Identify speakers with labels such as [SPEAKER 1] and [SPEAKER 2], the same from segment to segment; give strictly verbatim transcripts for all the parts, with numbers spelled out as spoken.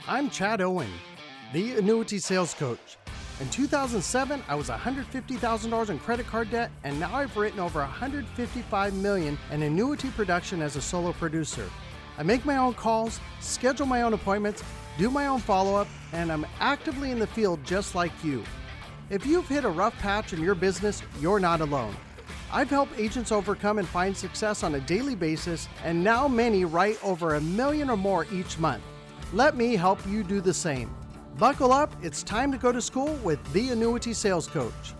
[SPEAKER 1] I'm Chad Owen, the annuity sales coach. In two thousand seven, I was one hundred fifty thousand dollars in credit card debt, and now I've written over one hundred fifty-five million dollars in annuity production as a solo producer. I make my own calls, schedule my own appointments, do my own follow-up, and I'm actively in the field just like you. If you've hit a rough patch in your business, you're not alone. I've helped agents overcome and find success on a daily basis, and now many write over a million or more each month. Let me help you do the same. Buckle up, it's time to go to school with the Annuity Sales Coach.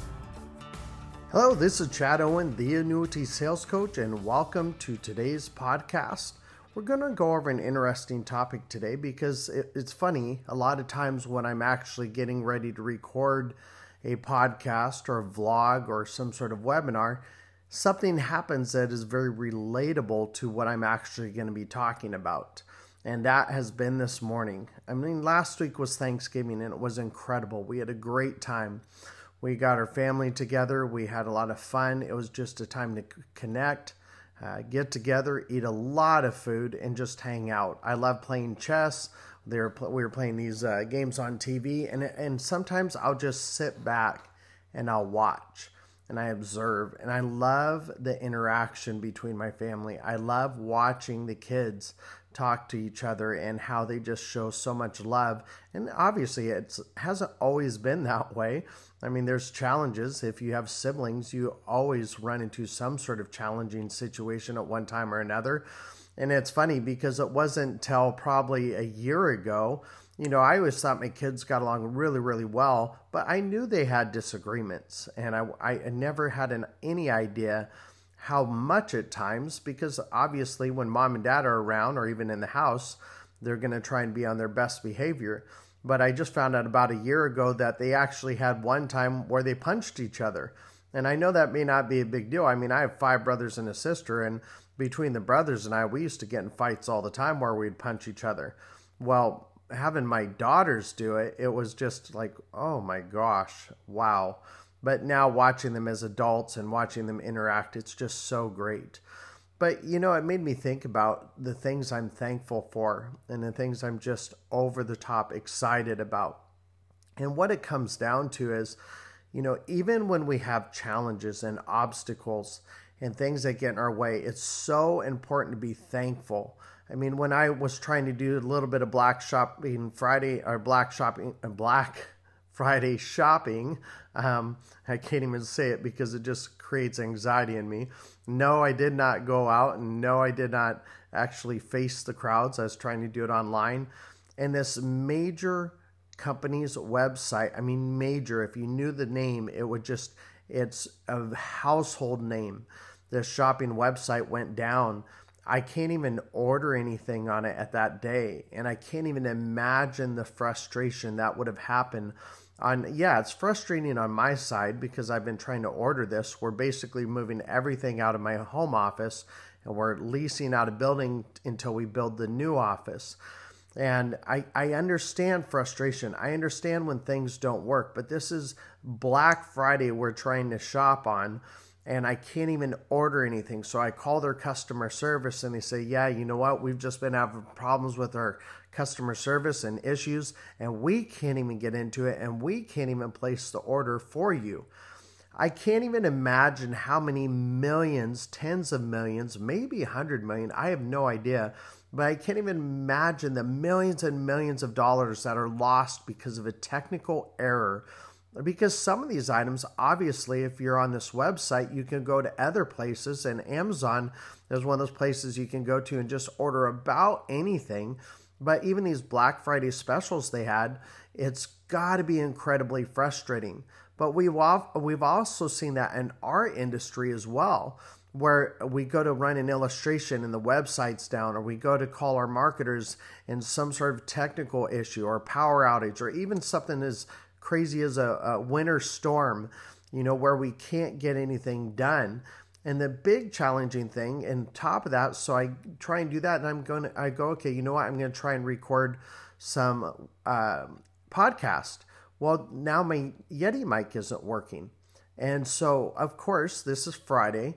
[SPEAKER 1] Hello, this is Chad Owen, the Annuity Sales Coach, and welcome to today's podcast. We're going to go over an interesting topic today because it, it's funny, a lot of times when I'm actually getting ready to record a podcast or a vlog or some sort of webinar, something happens that is very relatable to what I'm actually going to be talking about. And that has been this morning. I mean, last week was Thanksgiving and it was incredible. We had a great time. We got our family together. We had a lot of fun. It was just a time to connect, uh, get together, eat a lot of food, and just hang out. I love playing chess. They were, we were playing these uh, games on T V, and, and sometimes I'll just sit back and I'll watch and I observe. And I love the interaction between my family. I love watching the kids talk to each other and how they just show so much love. And obviously it hasn't always been that way. I mean, there's challenges. If you have siblings, you always run into some sort of challenging situation at one time or another. And it's funny because it wasn't till probably a year ago, you know, I always thought my kids got along really, really well, but I knew they had disagreements, and I, I never had an, any idea how much at times, because obviously when mom and dad are around or even in the house, they're going to try and be on their best behavior. But I just found out about a year ago that they actually had one time where they punched each other. And I know that may not be a big deal. I mean, I have five brothers and a sister, and between the brothers and I, we used to get in fights all the time where we'd punch each other. Well, having my daughters do it, it was just like, oh my gosh, wow. But now watching them as adults and watching them interact, it's just so great. But, you know, it made me think about the things I'm thankful for and the things I'm just over the top excited about. And what it comes down to is, you know, even when we have challenges and obstacles and things that get in our way, it's so important to be thankful. I mean, when I was trying to do a little bit of Black Shopping Friday or Black Shopping, uh, Black Friday shopping, um, I can't even say it because it just creates anxiety in me. No, I did not go out, and no, I did not actually face the crowds. I was trying to do it online. And this major company's website, I mean, major, if you knew the name, it would just, it's a household name. The shopping website went down. I can't even order anything on it at that day. And I can't even imagine the frustration that would have happened on, yeah, it's frustrating on my side because I've been trying to order this. We're basically moving everything out of my home office and we're leasing out a building until we build the new office. And I, I understand frustration. I understand when things don't work, but this is Black Friday we're trying to shop on. And I can't even order anything. So I call their customer service and they say, yeah, you know what? We've just been having problems with our customer service and issues, and we can't even get into it, and we can't even place the order for you. I can't even imagine how many millions, tens of millions, maybe a hundred million. I have no idea, but I can't even imagine the millions and millions of dollars that are lost because of a technical error. Because some of these items, obviously, if you're on this website, you can go to other places, and Amazon is one of those places you can go to and just order about anything. But even these Black Friday specials they had, it's got to be incredibly frustrating. But we've we've also seen that in our industry as well, where we go to run an illustration and the website's down, or we go to call our marketers in some sort of technical issue or power outage, or even something as crazy as a, a winter storm, you know, where we can't get anything done. And the big challenging thing, and top of that, so I try and do that, and I'm going to, I go, okay, you know what, I'm going to try and record some uh, podcast. Well, now my Yeti mic isn't working. And so, of course, this is Friday,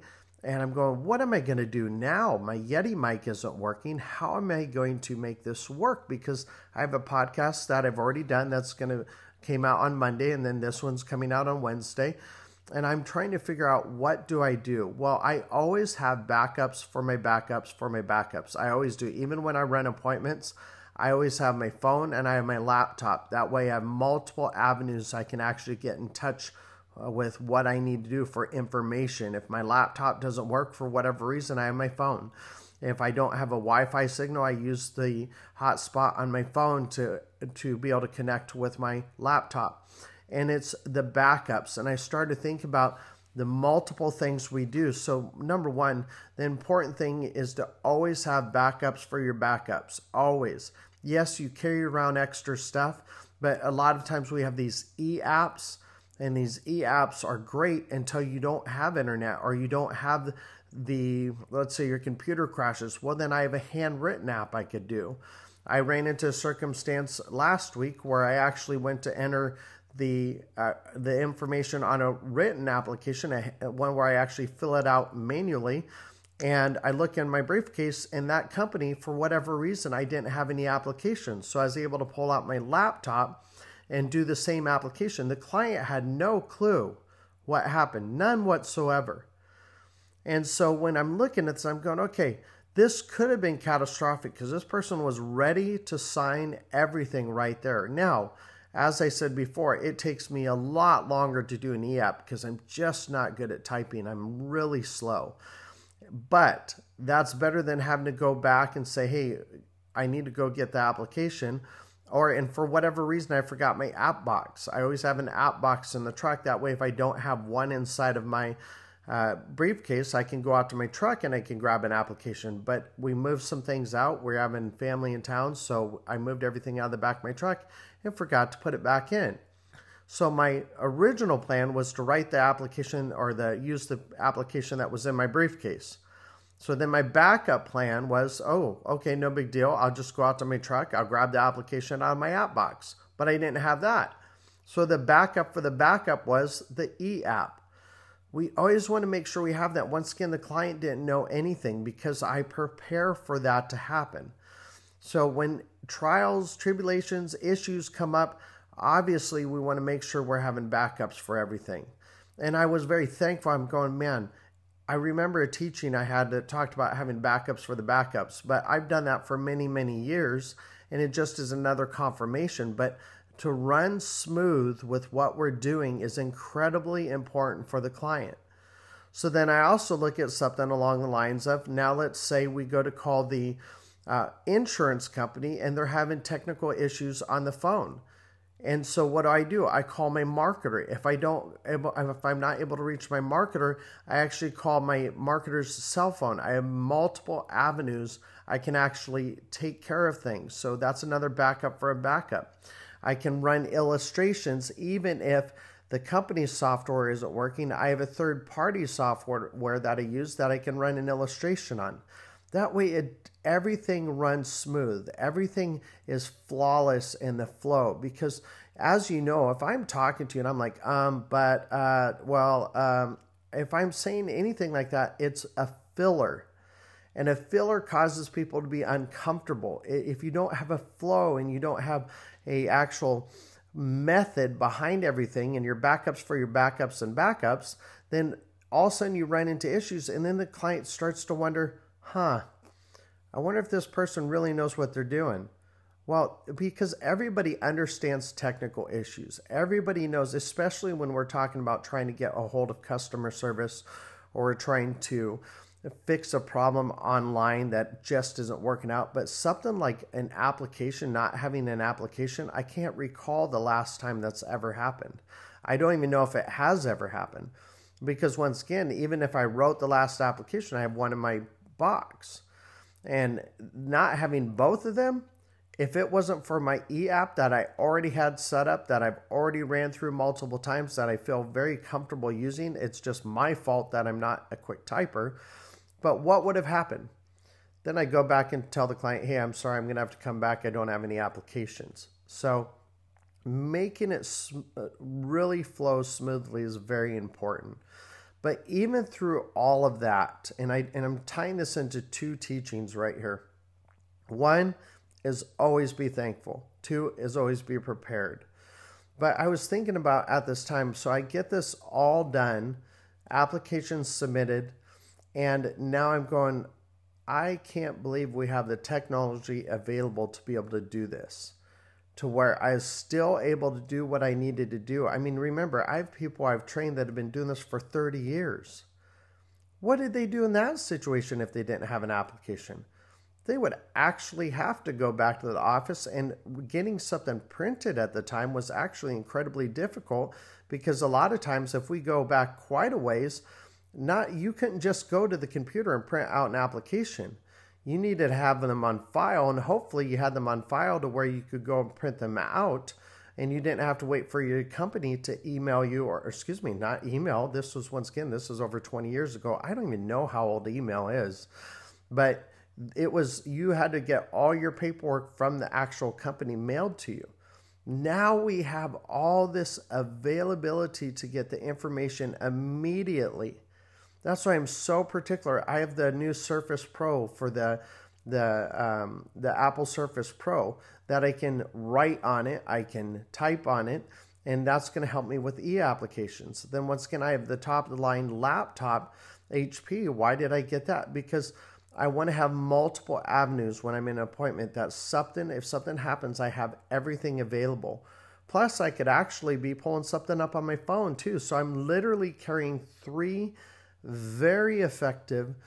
[SPEAKER 1] And I'm going, what am I going to do now? My Yeti mic isn't working. How am I going to make this work? Because I have a podcast that I've already done that's going to came out on Monday, and then this one's coming out on Wednesday. And I'm trying to figure out, what do I do? Well, I always have backups for my backups for my backups. I always do. Even when I run appointments, I always have my phone and I have my laptop. That way I have multiple avenues I can actually get in touch uh, with what I need to do for information. If my laptop doesn't work for whatever reason, I have my phone. If I don't have a Wi-Fi signal, I use the hotspot on my phone to, to be able to connect with my laptop. And it's the backups. And I started to think about the multiple things we do. So number one, the important thing is to always have backups for your backups. Always. Yes, you carry around extra stuff, but a lot of times we have these e-apps, and these e-apps are great until you don't have internet or you don't have the, let's say your computer crashes. Well, then I have a handwritten app I could do. I ran into a circumstance last week where I actually went to enter the uh, the information on a written application, a, one where I actually fill it out manually, and I look in my briefcase, and that company, for whatever reason, I didn't have any applications. So I was able to pull out my laptop and do the same application. The client had no clue what happened, none whatsoever. And so when I'm looking at this, I'm going, okay, this could have been catastrophic because this person was ready to sign everything right there. Now, as I said before, it takes me a lot longer to do an e-app because I'm just not good at typing. I'm really slow. But that's better than having to go back and say, hey, I need to go get the application. Or, and for whatever reason, I forgot my app box. I always have an app box in the truck. That way, if I don't have one inside of my uh, briefcase, I can go out to my truck and I can grab an application. But we moved some things out. We're having family in town, so I moved everything out of the back of my truck and forgot to put it back in. So my original plan was to write the application or the use the application that was in my briefcase. So then my backup plan was, oh, okay, no big deal. I'll just go out to my truck. I'll grab the application out of my app box. But I didn't have that. So the backup for the backup was the e-app. We always want to make sure we have that. Once again, the client didn't know anything because I prepare for that to happen. So when trials, tribulations, issues come up, obviously we want to make sure we're having backups for everything. And I was very thankful. I'm going, man, I remember a teaching I had that talked about having backups for the backups, but I've done that for many, many years, and it just is another confirmation. But to run smooth with what we're doing is incredibly important for the client. So then I also look at something along the lines of, now let's say we go to call the uh, insurance company and they're having technical issues on the phone. And so what do I do? I call my marketer. If I don't, if I'm not able to reach my marketer, I actually call my marketer's cell phone. I have multiple avenues I can actually take care of things. So that's another backup for a backup. I can run illustrations even if the company's software isn't working. I have a third-party software that I use that I can run an illustration on. That way, it, everything runs smooth. Everything is flawless in the flow. Because, as you know, if I'm talking to you and I'm like, um, but, uh, well, um, if I'm saying anything like that, it's a filler. And a filler causes people to be uncomfortable. If you don't have a flow and you don't have a actual method behind everything and your backups for your backups and backups, then all of a sudden you run into issues, and then the client starts to wonder, huh, I wonder if this person really knows what they're doing. Well, because everybody understands technical issues. Everybody knows, especially when we're talking about trying to get a hold of customer service or trying to fix a problem online that just isn't working out. But something like an application, not having an application, I can't recall the last time that's ever happened. I don't even know if it has ever happened. Because once again, even if I wrote the last application, I have one in my box. And not having both of them, if it wasn't for my e-app that I already had set up, that I've already ran through multiple times, that I feel very comfortable using, it's just my fault that I'm not a quick typer. But what would have happened? Then I go back and tell the client, hey, I'm sorry, I'm going to have to come back. I don't have any applications. So making it sm- really flow smoothly is very important. But even through all of that, and, I, and I'm tying this into two teachings right here. One is always be thankful. Two is always be prepared. But I was thinking about at this time, so I get this all done, applications submitted, and now I'm going, I can't believe we have the technology available to be able to do this, to where I was still able to do what I needed to do. I mean, remember, I have people I've trained that have been doing this for thirty years. What did they do in that situation if they didn't have an application? They would actually have to go back to the office, and getting something printed at the time was actually incredibly difficult, because a lot of times if we go back quite a ways, not you couldn't just go to the computer and print out an application. You needed to have them on file, and hopefully you had them on file to where you could go and print them out, and you didn't have to wait for your company to email you, or, or excuse me, not email. This was, once again, this was over twenty years ago. I don't even know how old email is, but it was, you had to get all your paperwork from the actual company mailed to you. Now we have all this availability to get the information immediately. That's why I'm so particular. I have the new Surface Pro for the the um, the Apple Surface Pro that I can write on it, I can type on it, and that's going to help me with e-applications. Then once again, I have the top of the line laptop, H P. Why did I get that? Because I want to have multiple avenues when I'm in an appointment. That something, if something happens, I have everything available. Plus, I could actually be pulling something up on my phone too. So I'm literally carrying three very effective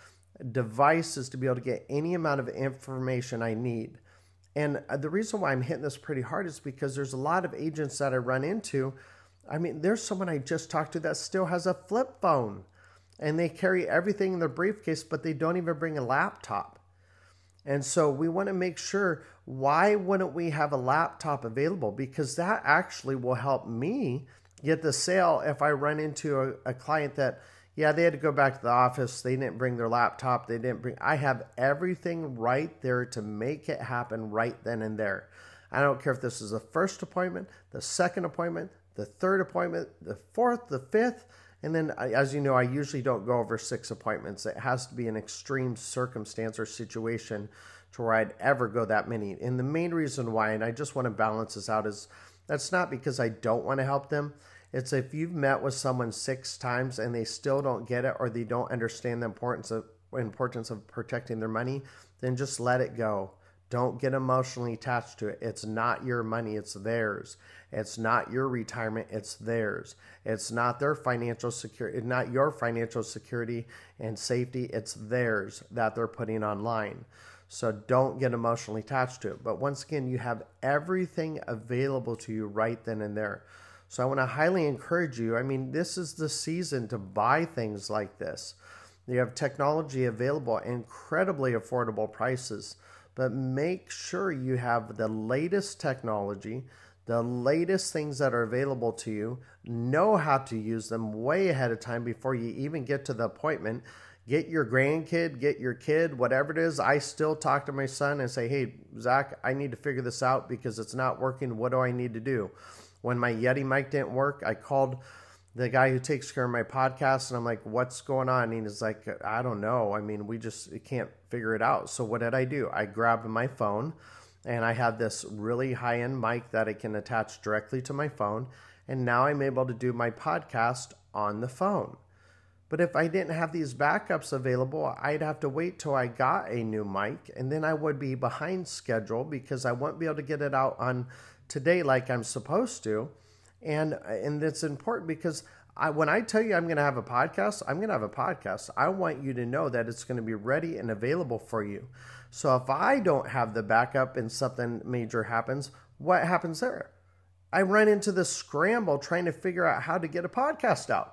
[SPEAKER 1] devices to be able to get any amount of information I need. And the reason why I'm hitting this pretty hard is because there's a lot of agents that I run into. I mean, there's someone I just talked to that still has a flip phone, and they carry everything in their briefcase, but they don't even bring a laptop. And so we want to make sure, why wouldn't we have a laptop available? Because that actually will help me get the sale if I run into a, a client that, yeah, they had to go back to the office. They didn't bring their laptop. They didn't bring, I have everything right there to make it happen right then and there. I don't care if this is the first appointment, the second appointment, the third appointment, the fourth, the fifth. And then, as you know, I usually don't go over six appointments. It has to be an extreme circumstance or situation to where I'd ever go that many. And the main reason why, and I just want to balance this out, is that's not because I don't want to help them. It's if you've met with someone six times and they still don't get it, or they don't understand the importance of importance of protecting their money, then just let it go. Don't get emotionally attached to it. It's not your money, it's theirs. It's not your retirement, it's theirs. It's not their financial security, not your financial security and safety, it's theirs that they're putting online. So don't get emotionally attached to it. But once again, you have everything available to you right then and there. So I want to highly encourage you. I mean, this is the season to buy things like this. You have technology available at incredibly affordable prices. But make sure you have the latest technology, the latest things that are available to you, know how to use them way ahead of time before you even get to the appointment. Get your grandkid, get your kid, whatever it is. I still talk to my son and say, hey, Zach, I need to figure this out because it's not working. What do I need to do? When my Yeti mic didn't work, I called the guy who takes care of my podcast, and I'm like, what's going on? And he's like, I don't know. I mean, we just can't figure it out. So what did I do? I grabbed my phone, and I have this really high-end mic that I can attach directly to my phone, and now I'm able to do my podcast on the phone. But if I didn't have these backups available, I'd have to wait till I got a new mic, and then I would be behind schedule because I wouldn't be able to get it out on today like I'm supposed to. And and it's important because I, when I tell you I'm going to have a podcast, I'm going to have a podcast. I want you to know that it's going to be ready and available for you. So if I don't have the backup and something major happens, what happens there? I run into the scramble trying to figure out how to get a podcast out.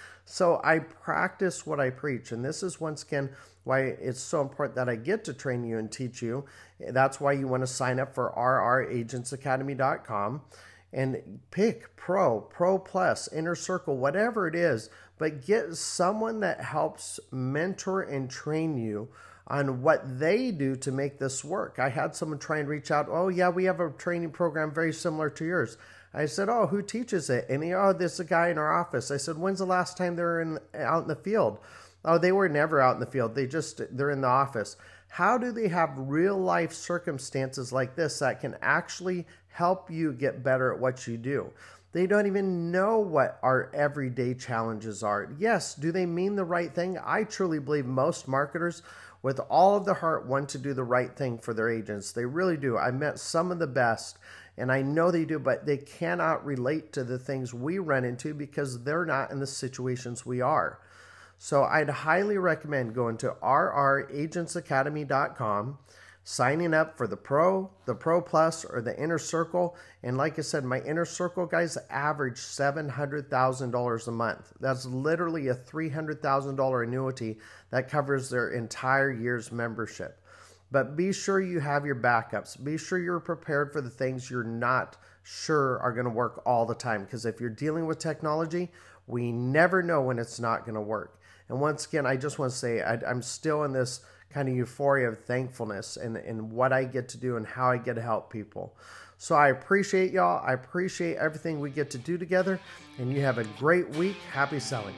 [SPEAKER 1] So I practice what I preach. And this is, once again, why it's so important that I get to train you and teach you. That's why you want to sign up for r r agents academy dot com. And pick Pro, Pro Plus, Inner Circle, whatever it is, but get someone that helps mentor and train you on what they do to make this work. I had someone try and reach out, oh yeah, we have a training program very similar to yours. I said, oh, who teaches it? And he, oh, this is a guy in our office. I said, when's the last time they were in, out in the field? Oh, they were never out in the field. They just, they're in the office. How do they have real life circumstances like this that can actually help you get better at what you do? They don't even know what our everyday challenges are. Yes, do they mean the right thing? I truly believe most marketers with all of their heart want to do the right thing for their agents. They really do. I met some of the best, and I know they do, but they cannot relate to the things we run into because they're not in the situations we are. So I'd highly recommend going to r r agents academy dot com, signing up for the Pro, the Pro Plus, or the Inner Circle. And like I said, my Inner Circle guys average seven hundred thousand dollars a month. That's literally a three hundred thousand dollars annuity that covers their entire year's membership. But be sure you have your backups. Be sure you're prepared for the things you're not sure are going to work all the time. Because if you're dealing with technology, we never know when it's not going to work. And once again, I just want to say I, I'm still in this kind of euphoria of thankfulness and, and what I get to do and how I get to help people. So I appreciate y'all. I appreciate everything we get to do together. And you have a great week. Happy selling.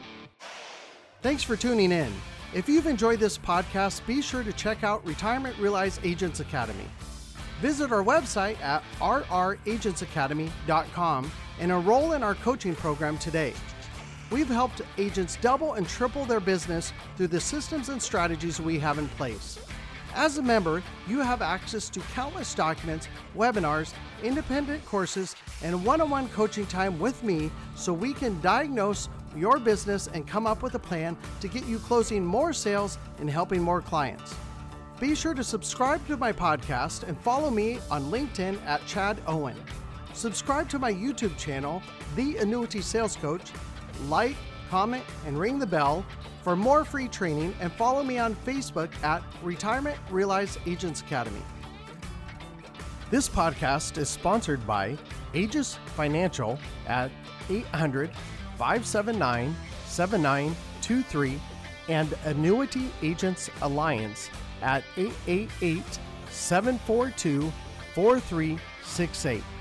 [SPEAKER 1] Thanks for tuning in. If you've enjoyed this podcast, be sure to check out Retirement Realize Agents Academy. Visit our website at r r agents academy dot com and enroll in our coaching program today. We've helped agents double and triple their business through the systems and strategies we have in place. As a member, you have access to countless documents, webinars, independent courses, and one-on-one coaching time with me so we can diagnose your business and come up with a plan to get you closing more sales and helping more clients. Be sure to subscribe to my podcast and follow me on LinkedIn at Chad Owen. Subscribe to my YouTube channel, The Annuity Sales Coach. Like, comment, and ring the bell for more free training, and follow me on Facebook at Retirement Realize Agents Academy. This podcast is sponsored by Aegis Financial at eight hundred, five seven nine, seven nine two three and Annuity Agents Alliance at eight eight eight, seven four two, four three six eight.